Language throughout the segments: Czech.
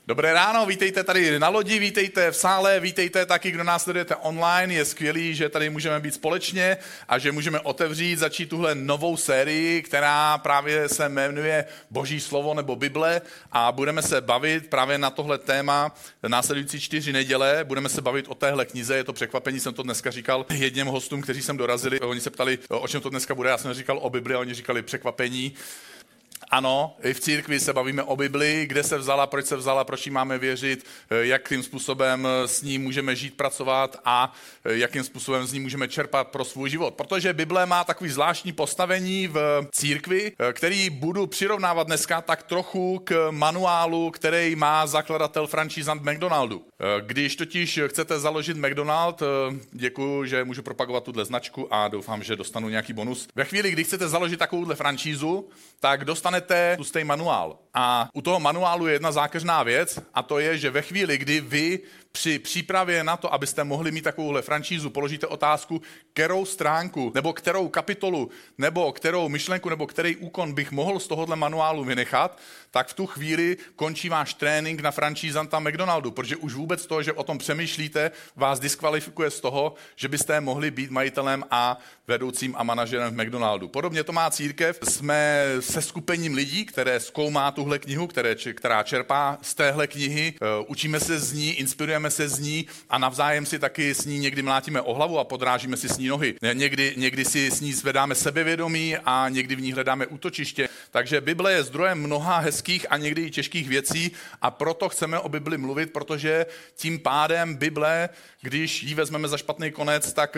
Dobré ráno, vítejte tady na lodi, vítejte v sále, vítejte taky, kdo nás sledujete online. Je skvělý, že tady můžeme být společně a že můžeme začít tuhle novou sérii, která právě se jmenuje Boží slovo nebo Bible a budeme se bavit právě na tohle téma následující 4 neděle. Budeme se bavit o téhle knize, je to překvapení, jsem to dneska říkal jedním hostům, kteří sem dorazili. Oni se ptali, o čem to dneska bude, já jsem říkal o Bibli a oni říkali překvapení. Ano, i v církvi se bavíme o Bibli, kde se vzala, proč jí máme věřit, jakým způsobem s ní můžeme žít, pracovat a jakým způsobem z ní můžeme čerpat pro svůj život. Protože Bible má takový zvláštní postavení v církvi, který budu přirovnávat dneska tak trochu k manuálu, který má zakladatel franšízant McDonaldu. Když totiž chcete založit McDonald, děkuju, že můžu propagovat tuhle značku a doufám, že dostanu nějaký bonus. Ve chvíli, kdy chcete založit takovouhle franšízu, tak dostanete tlustý manuál. A u toho manuálu je jedna zákeřná věc a to je, že ve chvíli, kdy vy při přípravě na to, abyste mohli mít takovouhle franšízu, položíte otázku, kterou stránku, nebo kterou kapitolu, nebo kterou myšlenku, nebo který úkon bych mohl z tohohle manuálu vynechat, tak v tu chvíli končí váš trénink na franšízanta McDonaldu, protože už vůbec to, že o tom přemýšlíte, vás diskvalifikuje z toho, že byste mohli být majitelem a vedoucím a manažerem v McDonaldu. Podobně to má církev. Jsme se skupením lidí, které zkoumá tuhle knihu, která čerpá z téhle knihy. Učíme se z ní, inspirujeme se z ní a navzájem si taky s ní někdy mlátíme o hlavu a podrážíme si s ní nohy. Někdy si s ní zvedáme sebevědomí a někdy v ní hledáme útočiště. Takže Bible je zdrojem mnoha hezkých a někdy i těžkých věcí a proto chceme o Bibli mluvit, protože tím pádem Bible, když ji vezmeme za špatný konec, tak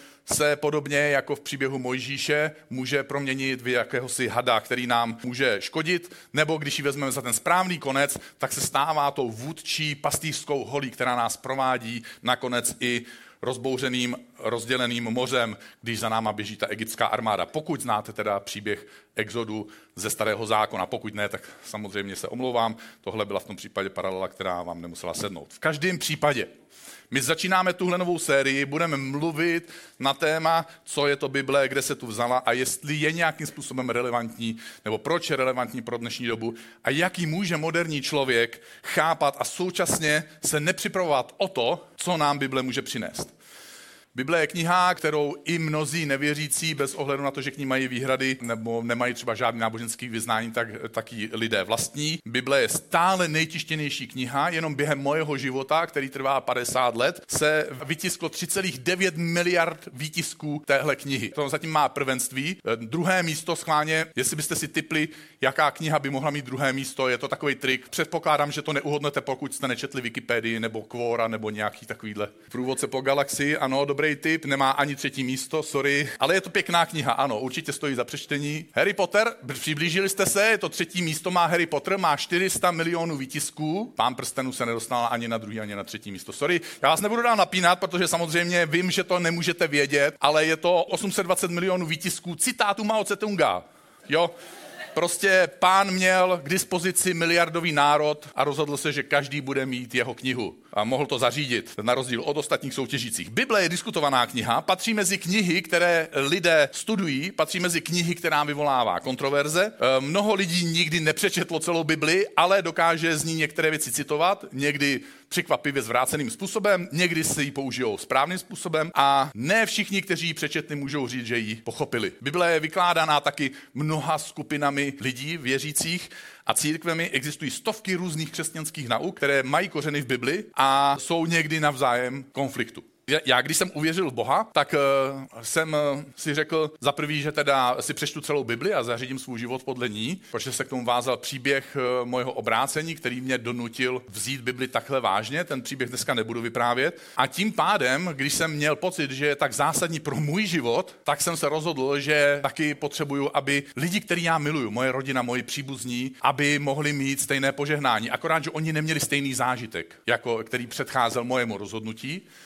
se podobně jako v příběhu Mojžíše může proměnit v jakéhosi hada, který nám může škodit, nebo když ji vezmeme za ten správný konec, tak se stává tou vůdčí pastýřskou holí, která nás provádí nakonec i rozbouřeným, rozděleným mořem, když za náma běží ta egyptská armáda. Pokud znáte teda příběh Exodu ze Starého zákona, pokud ne, tak samozřejmě se omlouvám. Tohle byla v tom případě paralela, která vám nemusela sednout. V každém případě my začínáme tuhle novou sérii, budeme mluvit na téma, co je to Bible, kde se tu vzala a jestli je nějakým způsobem relevantní, nebo proč je relevantní pro dnešní dobu a jaký může moderní člověk chápat a současně se nepřipravovat o to, co nám Bible může přinést. Bible je kniha, kterou i mnozí nevěřící, bez ohledu na to, že k ní mají výhrady nebo nemají třeba žádný náboženský vyznání, tak ji lidé vlastní. Bible je stále nejtištěnější kniha, jenom během mojeho života, který trvá 50 let, se vytisklo 3,9 miliard výtisků téhle knihy. To zatím má prvenství. Druhé místo schválně, jestli byste si tipli, jaká kniha by mohla mít druhé místo, je to takový trik. Předpokládám, že to neuhodnete, pokud jste nečetli Wikipedii nebo Quora nebo nějaký takovýhle průvodce po galaxii. Ano, dobrý tip, nemá ani 3. místo, sorry, ale je to pěkná kniha, ano, určitě stojí za přečtení. Harry Potter, přiblížili jste se, je to 3. místo, má Harry Potter, má 400 milionů výtisků. Pán prstenů se nedostala ani na 2., ani na 3. místo. Sorry, já vás nebudu dál napínat, protože samozřejmě vím, že to nemůžete vědět, ale je to 820 milionů výtisků citátů Mao Tse-tunga. Jo. Prostě pán měl k dispozici miliardový národ a rozhodl se, že každý bude mít jeho knihu. A mohl to zařídit, na rozdíl od ostatních soutěžících. Bible je diskutovaná kniha, patří mezi knihy, které lidé studují, patří mezi knihy, která vyvolává kontroverze. Mnoho lidí nikdy nepřečetlo celou Bibli, ale dokáže z ní některé věci citovat, někdy překvapivě zvráceným způsobem, někdy si ji použijou správným způsobem a ne všichni, kteří ji přečetli, můžou říct, že ji pochopili. Bible je vykládaná taky mnoha skupinami lidí věřících a církvemi. Existují stovky různých křesťanských nauk, které mají kořeny v Bibli a jsou někdy navzájem konfliktu. Já, když jsem uvěřil v Boha, tak jsem si řekl za prvý, že teda si přečtu celou Bibli a zařídím svůj život podle ní, protože se k tomu vázal příběh mojeho obrácení, který mě donutil vzít Bibli takhle vážně. Ten příběh dneska nebudu vyprávět. A tím pádem, když jsem měl pocit, že je tak zásadní pro můj život, tak jsem se rozhodl, že taky potřebuju, aby lidi, který já miluju, moje rodina, moji příbuzní, aby mohli mít stejné požehnání. Akorát, že oni neměli stejný zážitek, jako který předcházel mojemu rozhodnutí.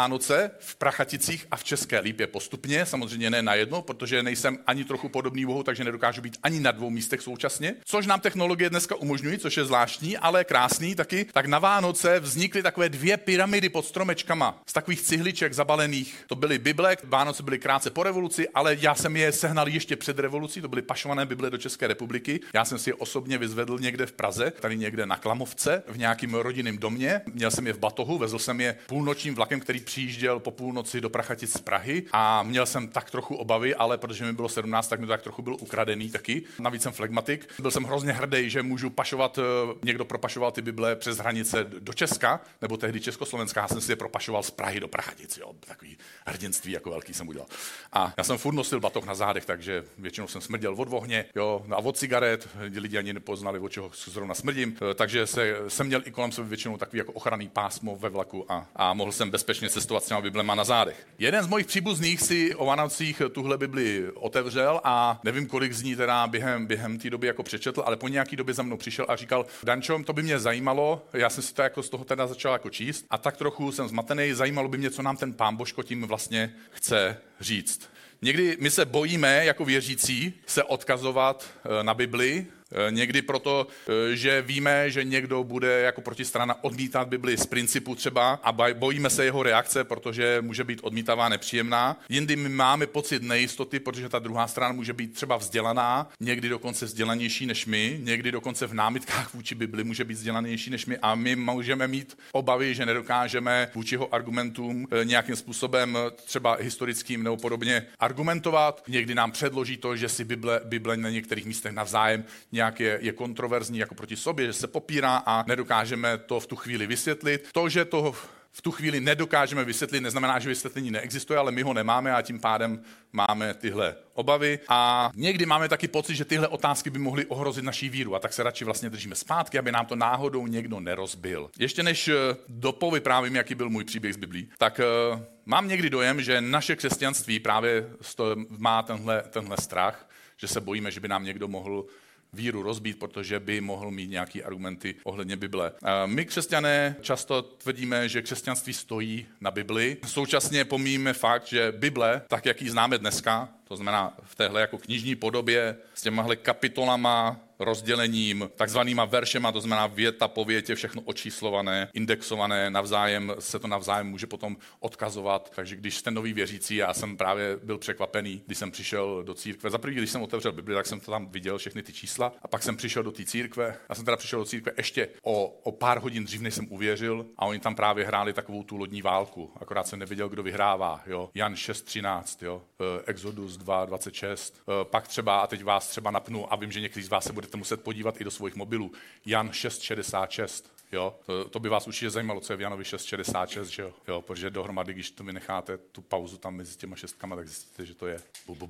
Vánoce v Prachaticích a v České Lípě postupně, samozřejmě ne najednou, protože nejsem ani trochu podobný Bohu, takže nedokážu být ani na 2 místech současně, což nám technologie dneska umožňují, což je zvláštní, ale krásný taky. Tak na Vánoce vznikly takové 2 pyramidy pod stromečkama z takových cihliček zabalených. To byly Bible, Vánoce byly krátce po revoluci, ale já jsem je sehnal ještě před revolucí, to byly pašované Bible do České republiky. Já jsem si je osobně vyzvedl někde v Praze, tady někde na Klamovce, v nějakém rodinném domě. Měl jsem je v batohu, vezl jsem je půlnočním vlakem, který přijížděl po půlnoci do Prachatic z Prahy a měl jsem tak trochu obavy, ale protože mi bylo 17, tak mi to tak trochu byl ukradený taky. Navíc jsem flegmatik. Byl jsem hrozně hrdý, že můžu pašovat, někdo propašoval ty Bible přes hranice do Česka, nebo tehdy Československá, já jsem si je propašoval z Prahy do Prachatic, jo, takový hrdinství jako velký jsem udělal. A já jsem furt nosil batoh na zádech, takže většinou jsem smrděl od vohně, jo, a od cigaret, lidi ani nepoznali, od čeho zrovna smrdím, takže jsem měl i kolem sebe většinou takový jako ochranný pásmo ve vlaku a mohl jsem bezpečně cestovat s těma Biblema na zádech. Jeden z mojich příbuzných si o Vánocích tuhle Bibli otevřel a nevím, kolik z ní teda během té doby jako přečetl, ale po nějaký době za mnou přišel a říkal: Dančo, to by mě zajímalo, já jsem si to jako z toho teda začal jako číst a tak trochu jsem zmatený, zajímalo by mě, co nám ten Pán Božko tím vlastně chce říct. Někdy my se bojíme jako věřící se odkazovat na Bibli, někdy proto, že víme, že někdo bude jako protistrana odmítat Bibli z principu třeba a bojíme se jeho reakce, protože může být odmítavá, nepříjemná. Jindy my máme pocit nejistoty, protože ta druhá strana může být třeba vzdělaná, někdy dokonce vzdělanější než my, někdy dokonce v námitkách vůči Bibli může být vzdělanější než my a my můžeme mít obavy, že nedokážeme vůči jeho argumentům nějakým způsobem třeba historickým nebo podobně argumentovat. Někdy nám předloží to, že si Bible na některých místech navzájem nějak je kontroverzní jako proti sobě, že se popírá a nedokážeme to v tu chvíli vysvětlit. To, že to v tu chvíli nedokážeme vysvětlit, neznamená, že vysvětlení neexistuje, ale my ho nemáme a tím pádem máme tyhle obavy. A někdy máme taky pocit, že tyhle otázky by mohly ohrozit naší víru a tak se radši vlastně držíme zpátky, aby nám to náhodou někdo nerozbil. Ještě než dopovyprávím, jaký byl můj příběh z Biblí, tak mám někdy dojem, že naše křesťanství právě má tenhle strach, že se bojíme, že by nám někdo mohl víru rozbít, protože by mohl mít nějaké argumenty ohledně Bible. My křesťané často tvrdíme, že křesťanství stojí na Bibli. Současně pomíjíme fakt, že Bible, tak jak ji známe dneska, to znamená v téhle jako knižní podobě, s těmahle kapitolama, rozdělením, takzvanýma veršema, to znamená věta po větě, všechno očíslované, indexované, navzájem se to navzájem může potom odkazovat. Takže když jste nový věřící, já jsem právě byl překvapený, když jsem přišel do církve. Za první, když jsem otevřel Bibli, tak jsem to tam viděl, všechny ty čísla, a pak jsem přišel do té církve. Já jsem teda přišel do církve ještě o pár hodin dřív, než jsem uvěřil, a oni tam právě hráli takovou tu lodní válku. Akorát jsem nevěděl, kdo vyhrává, jo. Jan 6:13, jo. Exodus 2:26. Pak třeba, a teď vás třeba napnu a vím, že někteří z vás se budete muset podívat i do svých mobilů. Jan 6:66. Jo, to by vás určitě zajímalo, co je v Janovi 6:66, že jo? Jo, protože dohromady, když to vynecháte tu pauzu tam mezi těma šestkama, tak zjistíte, že to je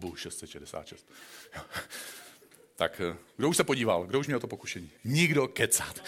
666. Jo. Tak kdo už se podíval? Kdo už měl to pokušení? Nikdo kecat.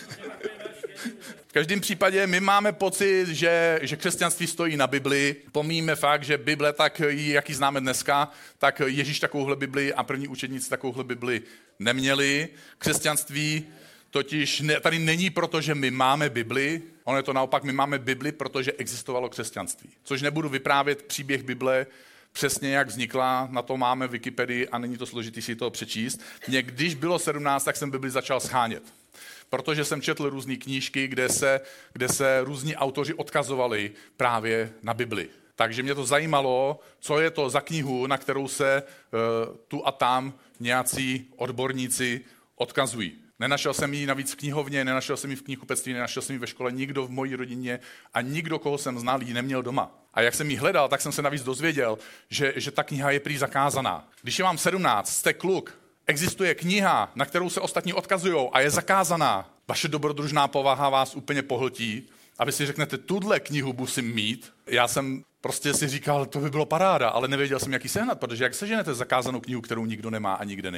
V každém případě my máme pocit, že křesťanství stojí na Bibli. Pomíjíme fakt, že Bible, tak jak ji známe dneska, tak Ježíš takovouhle Bibli a první učedníci takovouhle Bibli neměli. Křesťanství totiž tady není proto, že my máme Bibli, ono je to naopak, my máme Bibli, protože existovalo křesťanství. Což nebudu vyprávět příběh Bible, přesně jak vznikla, na to máme Wikipedii a není to složitý si to přečíst. Když bylo 17, tak jsem Bibli začal schánět. Protože jsem četl různé knížky, kde se různí autoři odkazovali právě na Bibli. Takže mě to zajímalo, co je to za knihu, na kterou se tu a tam nějací odborníci odkazují. Nenašel jsem ji navíc v knihovně, nenašel jsem ji v knihkupectví, nenašel jsem ji ve škole, nikdo v mojí rodině a nikdo, koho jsem znal, ji neměl doma. A jak jsem ji hledal, tak jsem se navíc dozvěděl, že ta kniha je prý zakázaná. Když je vám 17, jste kluk, existuje kniha, na kterou se ostatní odkazujou a je zakázaná. Vaše dobrodružná povaha vás úplně pohltí a vy si řeknete, tuhle knihu musím mít. Já jsem prostě si říkal, to by bylo paráda, ale nevěděl jsem, jak ji sehnat, protože jak seženete zakázanou knihu, kterou nikdo nemá a nikde není.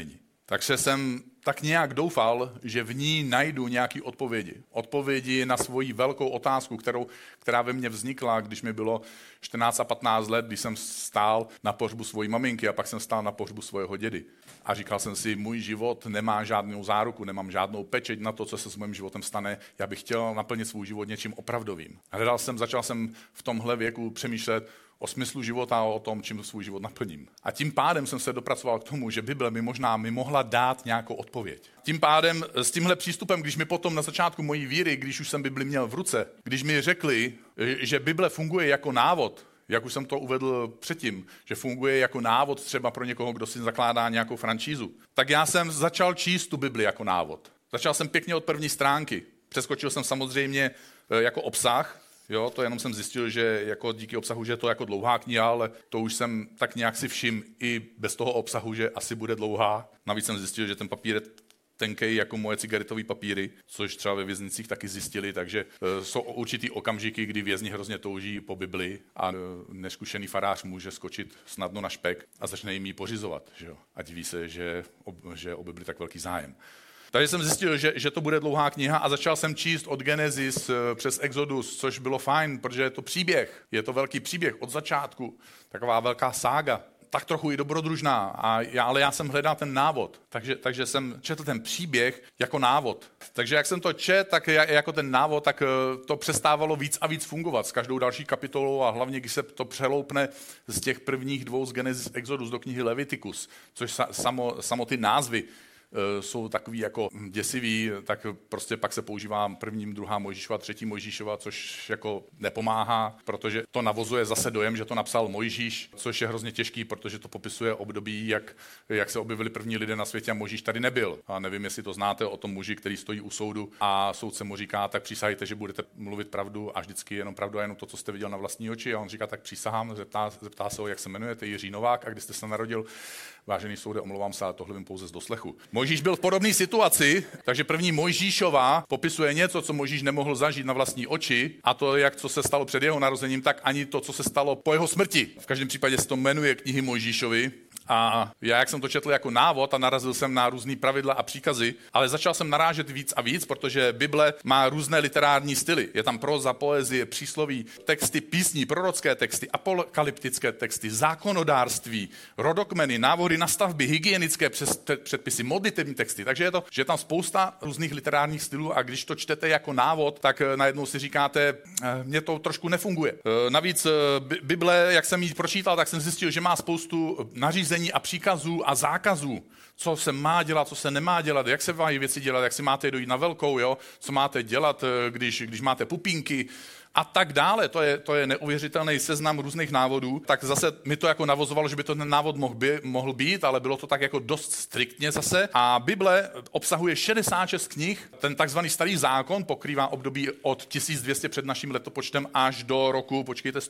Takže jsem tak nějak doufal, že v ní najdu nějaké odpovědi. Odpovědi na svoji velkou otázku, která ve mně vznikla, když mi bylo 14 a 15 let, když jsem stál na pohřbu svojí maminky a pak jsem stál na pohřbu svého dědy. A říkal jsem si, můj život nemá žádnou záruku, nemám žádnou pečeť na to, co se s mým životem stane. Já bych chtěl naplnit svůj život něčím opravdovým. Začal jsem v tomhle věku přemýšlet o smyslu života a o tom, čím svůj život naplním. A tím pádem jsem se dopracoval k tomu, že Bible mi mohla dát nějakou odpověď. Tím pádem s tímhle přístupem, když mi potom na začátku mojí víry, když už jsem Bibli měl v ruce, když mi řekli, že Bible funguje jako návod, jak už jsem to uvedl předtím, že funguje jako návod třeba pro někoho, kdo si zakládá nějakou franšízu, tak já jsem začal číst tu Bibli jako návod. Začal jsem pěkně od první stránky. Přeskočil jsem samozřejmě jako obsah. Jo, to jenom jsem zjistil, že jako díky obsahu, že je to jako dlouhá kniha, ale to už jsem tak nějak si všiml i bez toho obsahu, že asi bude dlouhá. Navíc jsem zjistil, že ten papír je tenkej jako moje cigaretové papíry, což třeba ve věznicích taky zjistili, takže jsou určitý okamžiky, kdy vězni hrozně touží po Bibli a neskušený farář může skočit snadno na špek a začne jim ji pořizovat. Že jo? A diví se, že o Bibli tak velký zájem. Takže jsem zjistil, že to bude dlouhá kniha a začal jsem číst od Genesis přes Exodus, což bylo fajn, protože je to příběh. Je to velký příběh od začátku, taková velká sága, tak trochu i dobrodružná, ale já jsem hledal ten návod, takže jsem četl ten příběh jako návod. Takže jak jsem to četl, tak jako ten návod, tak to přestávalo víc a víc fungovat s každou další kapitolou a hlavně, když se to přeloupne z těch prvních dvou z Genesis Exodus do knihy Leviticus, což samo ty názvy jsou takový jako děsivý, tak prostě pak se používá první, druhá Mojžíšova, třetí Mojžíšova, což jako nepomáhá, protože to navozuje zase dojem, že to napsal Mojžíš, což je hrozně těžký, protože to popisuje období, jak se objevili první lidé na světě a Mojžíš tady nebyl. A nevím, jestli to znáte o tom muži, který stojí u soudu a soudce mu říká, tak přísahejte, že budete mluvit pravdu a vždycky jenom pravdu a jenom to, co jste viděl na vlastní oči. A on říká, tak přísahám, zeptá se ho, jak se jmenujete, Jiří Novák, a kdy jste se narodil. Vážený soude, omlouvám se, ale tohle vím pouze z doslechu. Mojžíš byl v podobné situaci, takže první Mojžíšova popisuje něco, co Mojžíš nemohl zažít na vlastní oči, a to, co se stalo před jeho narozením, tak ani to, co se stalo po jeho smrti. V každém případě se to jmenuje knihy Mojžíšovi. A já, jak jsem to četl jako návod a narazil jsem na různý pravidla a příkazy, ale začal jsem narážet víc a víc, protože Bible má různé literární styly. Je tam proza, poezie, přísloví, texty písní, prorocké texty, apokalyptické texty, zákonodárství, rodokmeny, návody na stavby, hygienické předpisy, modlitevní texty. Takže je tam spousta různých literárních stylů a když to čtete jako návod, tak najednou si říkáte, mně to trošku nefunguje. Navíc Bible, jak jsem ji pročítal, tak jsem zjistil, že má spoustu nařízení a příkazů a zákazů, co se má dělat, co se nemá dělat, jak se mají věci dělat, jak si máte dojít na velkou, jo? Co máte dělat, když máte pupínky a tak dále. To je neuvěřitelný seznam různých návodů. Tak zase mi to jako navozovalo, že by to ten návod mohl být, ale bylo to tak jako dost striktně zase. A Bible obsahuje 66 knih. Ten takzvaný starý zákon pokrývá období od 1200 před naším letopočtem až do roku,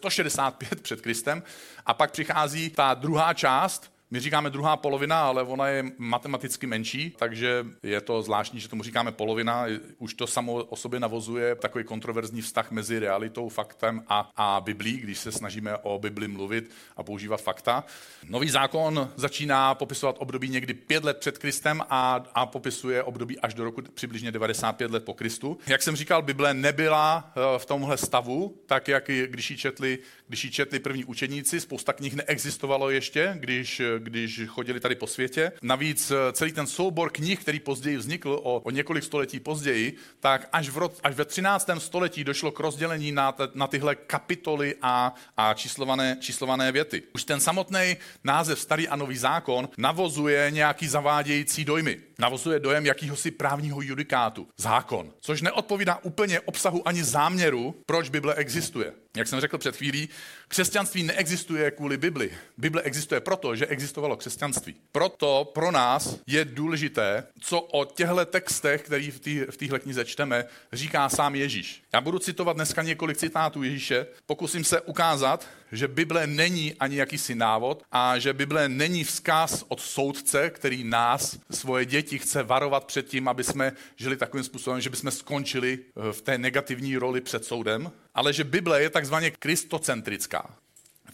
165 před Kristem. A pak přichází ta druhá část. My říkáme druhá polovina, ale ona je matematicky menší, takže je to zvláštní, že tomu říkáme polovina. Už to samo o sobě navozuje takový kontroverzní vztah mezi realitou, faktem a Biblí, když se snažíme o Bibli mluvit a používat fakta. Nový zákon začíná popisovat období někdy 5 let před Kristem a popisuje období až do roku přibližně 95 let po Kristu. Jak jsem říkal, Bible nebyla v tomhle stavu, tak jak když ji četli první učedníci, spousta knih neexistovalo ještě, když chodili tady po světě. Navíc celý ten soubor knih, který později vznikl o několik století později, tak až ve 13. století došlo k rozdělení na tyhle kapitoly a číslované věty. Už ten samotný název Starý a Nový zákon navozuje nějaký zavádějící dojmy. Navozuje dojem jakýhosi právního judikátu. Zákon. Což neodpovídá úplně obsahu ani záměru, proč Bible existuje. Jak jsem řekl před chvílí, křesťanství neexistuje kvůli Bibli. Bible existuje proto, že existovalo křesťanství. Proto pro nás je důležité, co o těchto textech, který v téhle knize čteme, říká sám Ježíš. Já budu citovat dneska několik citátů Ježíše. Pokusím se ukázat, že Bible není ani jakýsi návod a že Bible není vzkaz od soudce, který nás, svoje děti, chce varovat před tím, aby jsme žili takovým způsobem, že bychom skončili v té negativní roli před soudem, ale že Bible je takzvaně kristocentrická.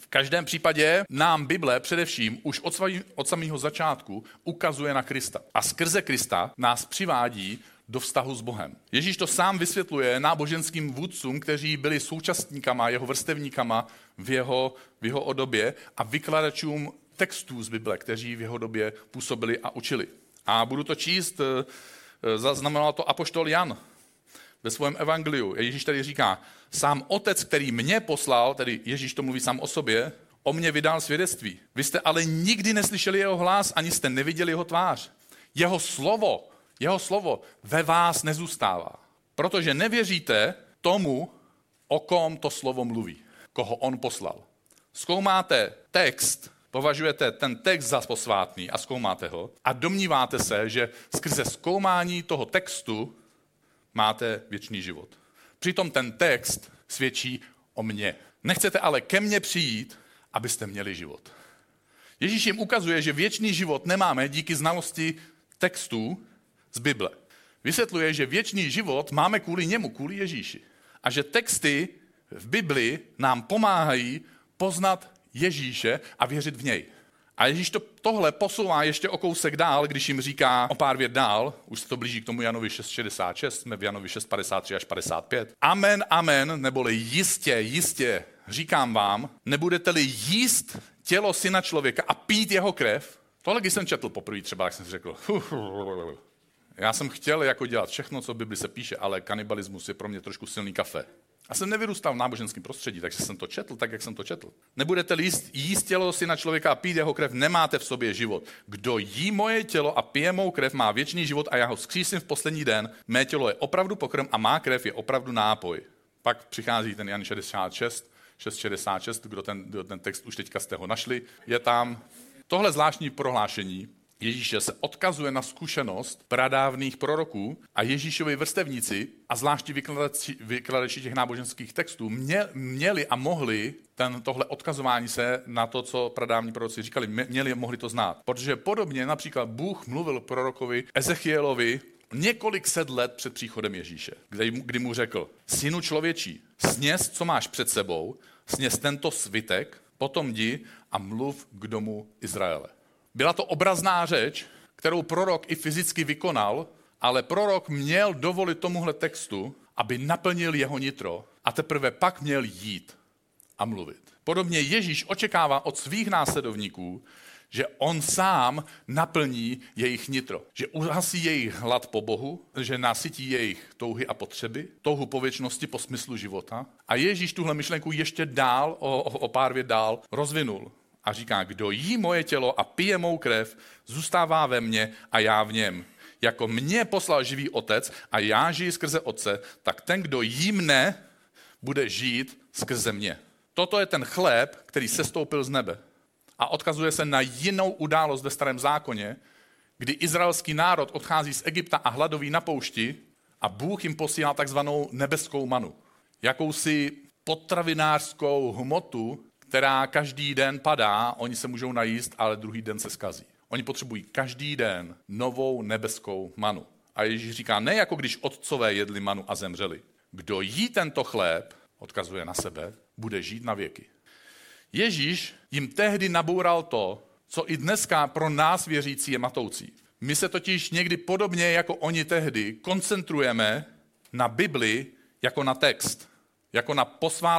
V každém případě nám Bible především už od samého začátku ukazuje na Krista. A skrze Krista nás přivádí do vztahu s Bohem. Ježíš to sám vysvětluje náboženským vůdcům, kteří byli současníkama, jeho vrstevníkama v jeho době a vykladačům textů z Bible, kteří v jeho době působili a učili. A budu to číst, zaznamenal to apoštol Jan ve svém evangeliu. Ježíš tady říká, sám otec, který mě poslal, tedy Ježíš to mluví sám o sobě, o mě vydal svědectví. Vy jste ale nikdy neslyšeli jeho hlas, ani jste neviděli jeho tvář. Jeho slovo ve vás nezůstává. Protože nevěříte tomu, o kom to slovo mluví, koho on poslal. Zkoumáte text, považujete ten text za posvátný a zkoumáte ho a domníváte se, že skrze zkoumání toho textu máte věčný život. Přitom ten text svědčí o mně. Nechcete ale ke mně přijít, abyste měli život. Ježíš jim ukazuje, že věčný život nemáme díky znalosti textů z Bible. Vysvětluje, že věčný život máme kvůli němu, kvůli Ježíši. A že texty v Bibli nám pomáhají poznat Ježíše a věřit v něj. A Ježíš tohle posouvá ještě o kousek dál, když jim říká o pár vět dál, už se to blíží k tomu Janovi 6,66, jsme v Janovi 6,53 až 55. Amen, amen, neboli jistě, říkám vám, nebudete-li jíst tělo syna člověka a pít jeho krev. Tohle, když jsem četl poprvé třeba, tak jsem si řekl, já jsem chtěl jako dělat všechno, co v Bibli se píše, ale kanibalismus je pro mě trošku silný kafe. Já jsem nevyrůstal v náboženském prostředí, takže jsem to četl tak, jak jsem to četl. Nebudete jíst tělo syna člověka a pít jeho krev, nemáte v sobě život. Kdo jí moje tělo a pije mou krev, má věčný život a já ho vzkřísím v poslední den. Mé tělo je opravdu pokrm a má krev je opravdu nápoj. Pak přichází ten Jan 6,66, kdo ten text už teďka jste ho našli, je tam. Tohle zvláštní prohlášení Ježíše se odkazuje na zkušenost pradávných proroků a Ježíšovi vrstevníci a zvláště vykladači těch náboženských textů měli a mohli tohle odkazování se na to, co pradávní proroci říkali, mohli to znát. Protože podobně například Bůh mluvil prorokovi Ezechielovi několik set let před příchodem Ježíše, kdy mu řekl, synu člověčí, sněz, co máš před sebou, sněz tento svitek, potom jdi a mluv k domu Izraele. Byla to obrazná řeč, kterou prorok i fyzicky vykonal, ale prorok měl dovolit tomuhle textu, aby naplnil jeho nitro a teprve pak měl jít a mluvit. Podobně Ježíš očekává od svých následovníků, že on sám naplní jejich nitro, že uhasí jejich hlad po Bohu, že nasytí jejich touhy a potřeby, touhu po věčnosti, po smyslu života. A Ježíš tuhle myšlenku ještě dál, o pár vět dál, rozvinul. A říká, kdo jí moje tělo a pije mou krev, zůstává ve mně a já v něm. Jako mě poslal živý otec a já žiji skrze otce, tak ten, kdo jí mne, bude žít skrze mě. Toto je ten chléb, který sestoupil z nebe. A odkazuje se na jinou událost ve Starém zákoně, kdy izraelský národ odchází z Egypta a hladoví na poušti a Bůh jim posílá takzvanou nebeskou manu. Jakousi potravinářskou hmotu, která každý den padá, oni se můžou najíst, ale druhý den se zkazí. Oni potřebují každý den novou nebeskou manu. A Ježíš říká, ne jako když otcové jedli manu a zemřeli. Kdo jí tento chléb, odkazuje na sebe, bude žít na věky. Ježíš jim tehdy naboural to, co i dneska pro nás věřící je matoucí. My se totiž někdy podobně jako oni tehdy koncentrujeme na Bibli jako na text, jako na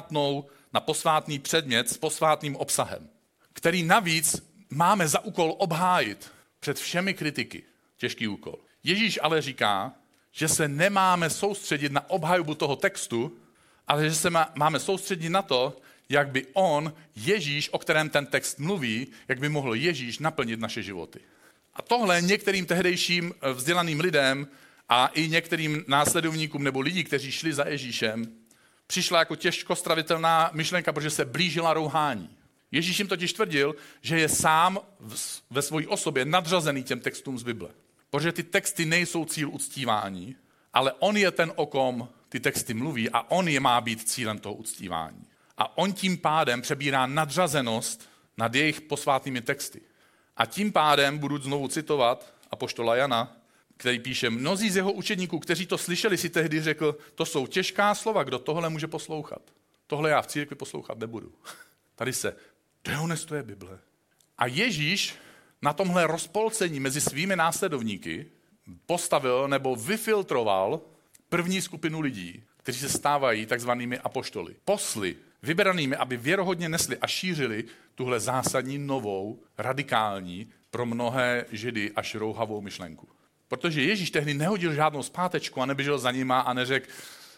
posvátný předmět s posvátným obsahem, který navíc máme za úkol obhájit před všemi kritiky. Těžký úkol. Ježíš ale říká, že se nemáme soustředit na obhajobu toho textu, ale že se máme soustředit na to, jak by Ježíš, o kterém ten text mluví, jak by mohl Ježíš naplnit naše životy. A tohle některým tehdejším vzdělaným lidem a i některým následovníkům nebo lidí, kteří šli za Ježíšem, přišla jako těžko stravitelná myšlenka, protože se blížila rouhání. Ježíš jim totiž tvrdil, že je sám ve své osobě nadřazený těm textům z Bible. Protože ty texty nejsou cíl uctívání, ale on je ten, o kom ty texty mluví a on je má být cílem toho uctívání. A on tím pádem přebírá nadřazenost nad jejich posvátnými texty. A tím pádem budu znovu citovat apoštola Jana, který píše, mnozí z jeho učedníků, kteří to slyšeli, si tehdy řekl, to jsou těžká slova, kdo tohle může poslouchat. Tohle já v církvi poslouchat nebudu. Tady se Dehonestuje je Bible. A Ježíš na tomhle rozpolcení mezi svými následovníky postavil nebo vyfiltroval první skupinu lidí, kteří se stávají takzvanými apoštoly. Posly, vybranými, aby věrohodně nesli a šířili tuhle zásadní, novou, radikální, pro mnohé Židy až rouhavou myšlenku. Protože Ježíš tehdy nehodil žádnou zpátečku a neběžel za nima a neřekl,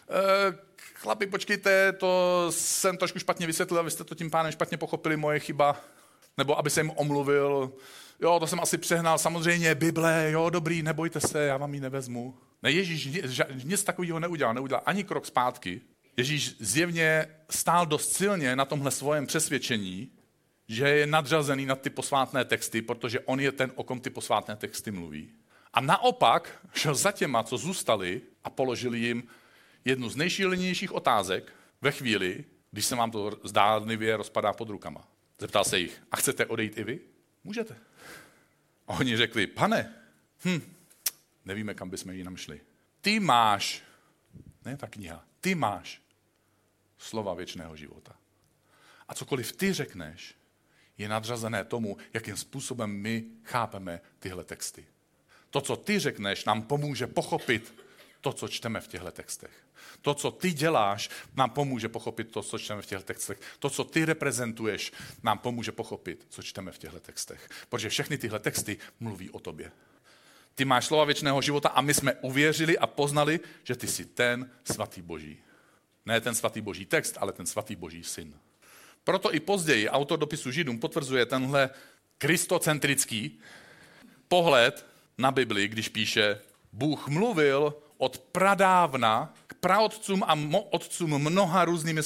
chlapi, počkejte, to jsem trošku špatně vysvětlil, vy jste to tím pánem špatně pochopili, moje chyba. Nebo aby se jim omluvil, jo, to jsem asi přehnal, samozřejmě Bible, jo, dobrý, nebojte se, já vám ji nevezmu. Ne, Ježíš nic takového neudělal ani krok zpátky. Ježíš zjevně stál dost silně na tomhle svém přesvědčení, že je nadřazený nad ty posvátné texty, protože on je ten, o kom ty posvátné texty mluví. A naopak šel za těma, co zůstali a položili jim jednu z nejšílenějších otázek ve chvíli, když se vám to zdánlivě rozpadá pod rukama. Zeptal se jich, a chcete odejít i vy? Můžete. A oni řekli, pane, nevíme, kam bychom jinam šli. Ty máš, ne ta kniha, ty máš slova věčného života. A cokoliv ty řekneš, je nadřazené tomu, jakým způsobem my chápeme tyhle texty. To, co ty řekneš, nám pomůže pochopit to, co čteme v těchto textech. To, co ty děláš, nám pomůže pochopit to, co čteme v těchto textech. To, co ty reprezentuješ, nám pomůže pochopit, co čteme v těchto textech. Protože všechny tyhle texty mluví o tobě. Ty máš slova věčného života a my jsme uvěřili a poznali, že ty jsi ten svatý Boží. Ne ten svatý Boží text, ale ten svatý Boží syn. Proto i později autor dopisu Židům potvrzuje tenhle kristocentrický pohled na Bibli, když píše, Bůh mluvil od pradávna k praotcům a otcům mnoha různými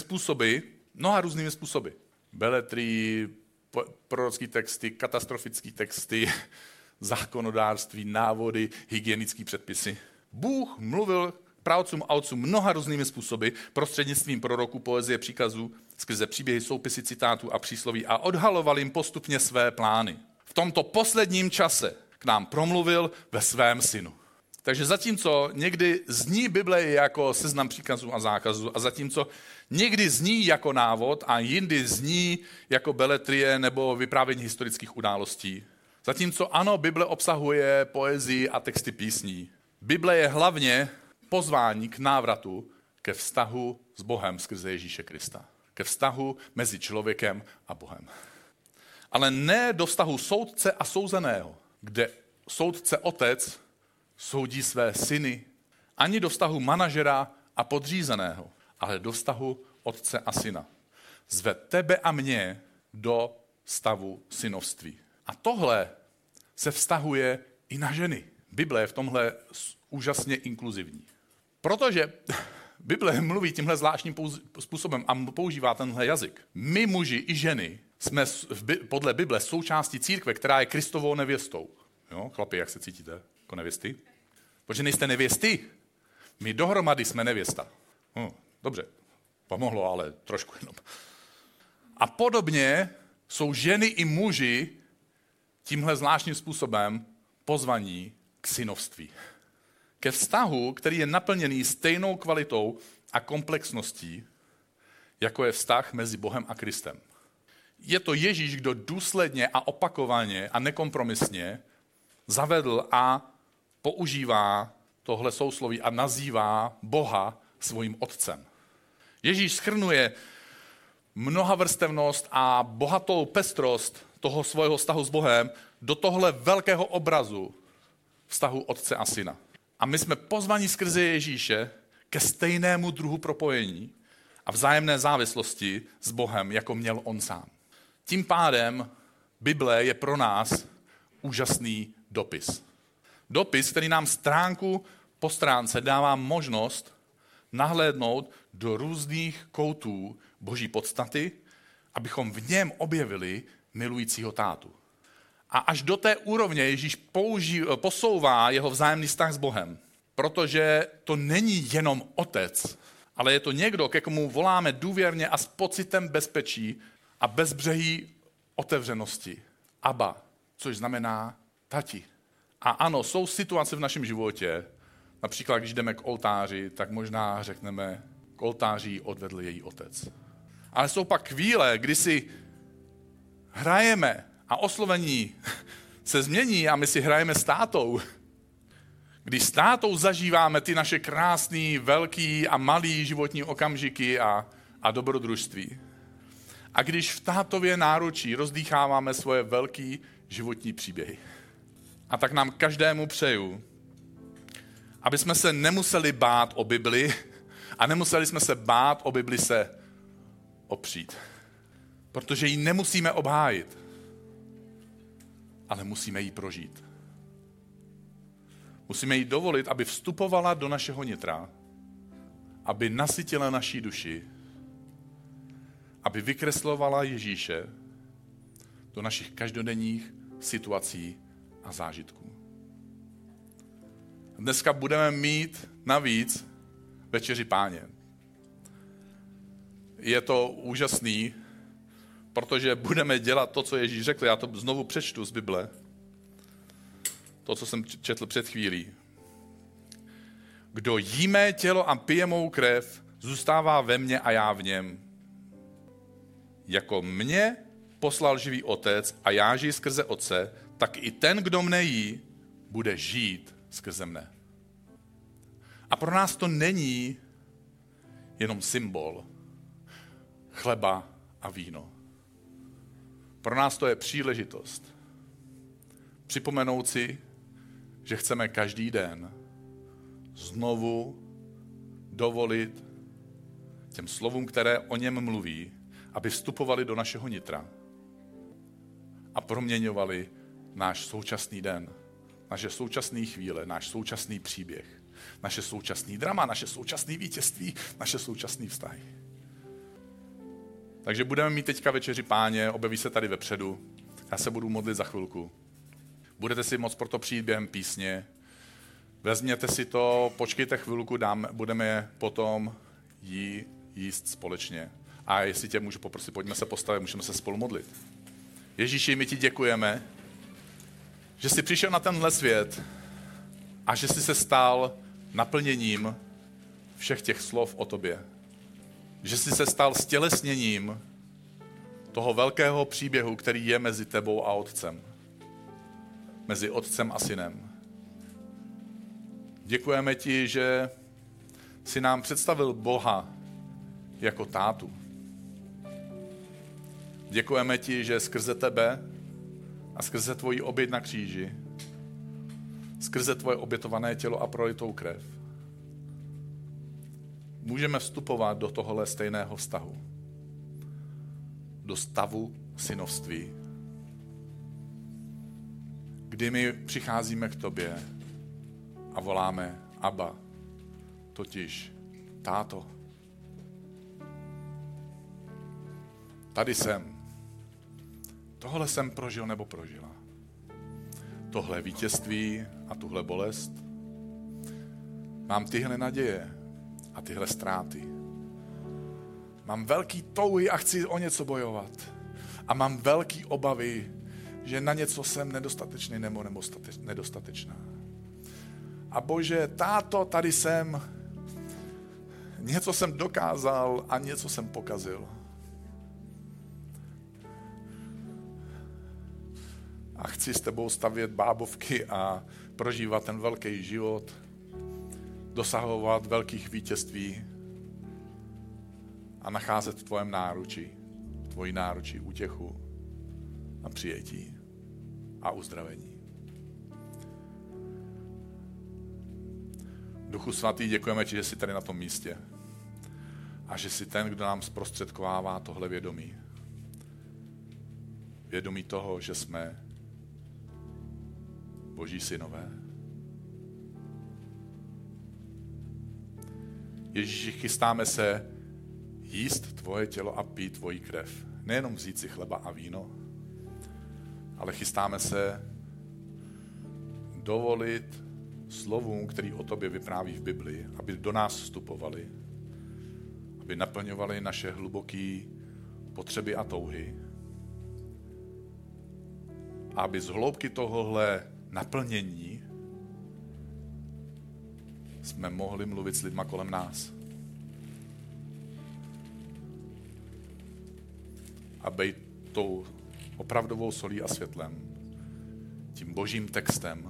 způsoby. Beletrii, prorocké texty, katastrofické texty, zákonodárství, návody, hygienické předpisy. Bůh mluvil k praotcům a otcům mnoha různými způsoby, prostřednictvím proroků, poezie, příkazů, skrze příběhy, soupisy, citátů a přísloví a odhaloval jim postupně své plány. V tomto posledním čase k nám promluvil ve svém synu. Takže zatímco někdy zní Bible jako seznam příkazů a zákazů a zatímco někdy zní jako návod a jindy zní jako beletrie nebo vyprávění historických událostí. Zatímco ano, Bible obsahuje poezii a texty písní. Bible je hlavně pozvání k návratu ke vztahu s Bohem skrze Ježíše Krista. Ke vztahu mezi člověkem a Bohem. Ale ne do vztahu soudce a souzeného, kde soudce otec soudí své syny, ani do vztahu manažera a podřízeného, ale do vztahu otce a syna. Zve tebe a mě do stavu synovství. A tohle se vztahuje i na ženy. Bible je v tomhle úžasně inkluzivní. Protože Bible mluví tímhle zvláštním způsobem a používá tenhle jazyk. My muži i ženy jsme podle Bible součástí církve, která je Kristovou nevěstou. Jo, chlapi, jak se cítíte jako nevěsty? Protože nejste nevěsty. My dohromady jsme nevěsta. Dobře, pomohlo, ale trošku jenom. A podobně jsou ženy i muži tímhle zvláštním způsobem pozvaní k synovství. Ke vztahu, který je naplněný stejnou kvalitou a komplexností, jako je vztah mezi Bohem a Kristem. Je to Ježíš, kdo důsledně a opakovaně a nekompromisně zavedl a používá tohle sousloví a nazývá Boha svým otcem. Ježíš shrnuje mnohavrstevnost a bohatou pestrost toho svého vztahu s Bohem do tohle velkého obrazu vztahu otce a syna. A my jsme pozvaní skrze Ježíše ke stejnému druhu propojení a vzájemné závislosti s Bohem, jako měl on sám. Tím pádem Bible je pro nás úžasný dopis. Dopis, který nám stránku po stránce dává možnost nahlédnout do různých koutů Boží podstaty, abychom v něm objevili milujícího tátu. A až do té úrovně Ježíš posouvá jeho vzájemný vztah s Bohem, protože to není jenom otec, ale je to někdo, ke komu voláme důvěrně a s pocitem bezpečí a bezbřehý otevřenosti. Abba, což znamená tati. A ano, jsou situace v našem životě, například když jdeme k oltáři, tak možná řekneme, k oltáři odvedl její otec. Ale jsou pak chvíle, kdy si hrajeme a oslovení se změní a my si hrajeme s tátou, když s tátou zažíváme ty naše krásný, velký a malý životní okamžiky a dobrodružství. A když v tátově náručí rozdýcháváme svoje velký životní příběhy. A tak nám každému přeju, aby jsme se nemuseli bát o Bibli a nemuseli jsme se bát o Bibli se opřít. Protože ji nemusíme obhájit, ale musíme ji prožít. Musíme jí dovolit, aby vstupovala do našeho nitra, aby nasytila naší duši, aby vykreslovala Ježíše do našich každodenních situací a zážitků. Dneska budeme mít navíc večeři Páně. Je to úžasný, protože budeme dělat to, co Ježíš řekl. Já to znovu přečtu z Bible. To, co jsem četl před chvílí. Kdo jí mé tělo a pije mou krev, zůstává ve mně a já v něm. Jako mě poslal živý Otec a já žiji skrze Otce, tak i ten, kdo mne jí, bude žít skrze mne. A pro nás to není jenom symbol chleba a víno. Pro nás to je příležitost připomenout si, že chceme každý den znovu dovolit těm slovům, které o něm mluví, aby vstupovali do našeho nitra a proměňovali náš současný den, naše současné chvíle, náš současný příběh, naše současný drama, naše současné vítězství, naše současné vztahy. Takže budeme mít teďka večeři Páně, objeví se tady vepředu. Já se budu modlit za chvilku. Budete si moct proto přijít během písně. Vezměte si to, počkejte chvilku, budeme potom jíst společně. A jestli tě můžu poprosit, pojďme se postavit, můžeme se spolu modlit. Ježíši, my ti děkujeme, že jsi přišel na tenhle svět a že jsi se stal naplněním všech těch slov o tobě. Že jsi se stal stělesněním toho velkého příběhu, který je mezi tebou a Otcem. Mezi Otcem a Synem. Děkujeme ti, že jsi nám představil Boha jako tátu. Děkujeme ti, že skrze tebe a skrze tvoji oběť na kříži, skrze tvoje obětované tělo a prolitou krev, můžeme vstupovat do tohohle stejného vztahu. Do stavu synovství. Kdy my přicházíme k tobě a voláme Abba, totiž táto. Tady jsem. Tohle jsem prožil nebo prožila. Tohle vítězství a tuhle bolest. Mám tyhle naděje a tyhle ztráty. Mám velký touhy a chci o něco bojovat. A mám velký obavy, že na něco jsem nedostatečný nebo nedostatečná. A Bože, táto, tady jsem. Něco jsem dokázal a něco jsem pokazil. A chci s tebou stavět bábovky a prožívat ten velký život, dosahovat velkých vítězství a nacházet v tvém náručí, v tvojí náručí útěchu a přijetí a uzdravení. Duchu svatý, děkujeme ti, že jsi tady na tom místě a že jsi ten, kdo nám zprostředkovává tohle vědomí. Vědomí toho, že jsme Boží synové. Ježíši, chystáme se jíst tvoje tělo a pít tvoji krev. Nejenom vzít si chleba a víno, ale chystáme se dovolit slovům, který o tobě vypráví v Biblii, aby do nás vstupovali, aby naplňovali naše hluboké potřeby a touhy, aby z hloubky tohohle naplnění jsme mohli mluvit s lidma kolem nás. A být tou opravdovou solí a světlem, tím božím textem,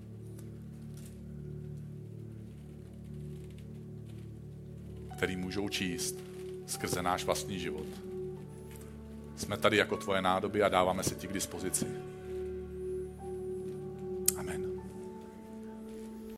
který můžou číst skrze náš vlastní život. Jsme tady jako tvoje nádoby a dáváme se ti k dispozici.